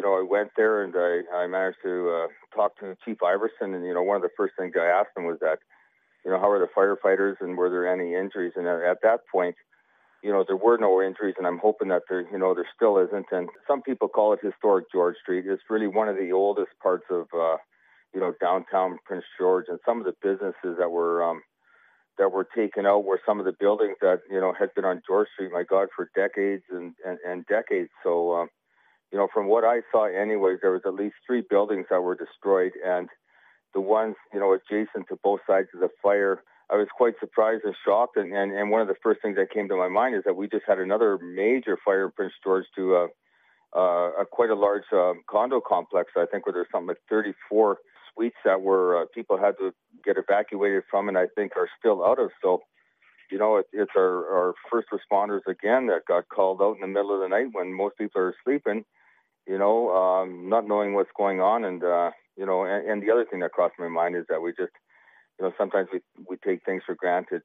I went there and I managed to talk to Chief Iverson, and one of the first things I asked him was that, how are the firefighters and were there any injuries? And at that point, there were no injuries, and I'm hoping that there still isn't. And some people call it historic George Street. It's really one of the oldest parts of, downtown Prince George, and some of the businesses that were taken out were some of the buildings that, had been on George Street, my God, for decades and decades. So, from what I saw anyways, there was at least 3 buildings that were destroyed, and the ones, adjacent to both sides of the fire, I was quite surprised and shocked. And one of the first things that came to my mind is that we just had another major fire in Prince George to quite a large condo complex, I think, where there's something like 34 suites that were people had to get evacuated from, and I think are still out of. So, it's our first responders again that got called out in the middle of the night when most people are sleeping, not knowing what's going on. And, and the other thing that crossed my mind is that we just, sometimes we take things for granted.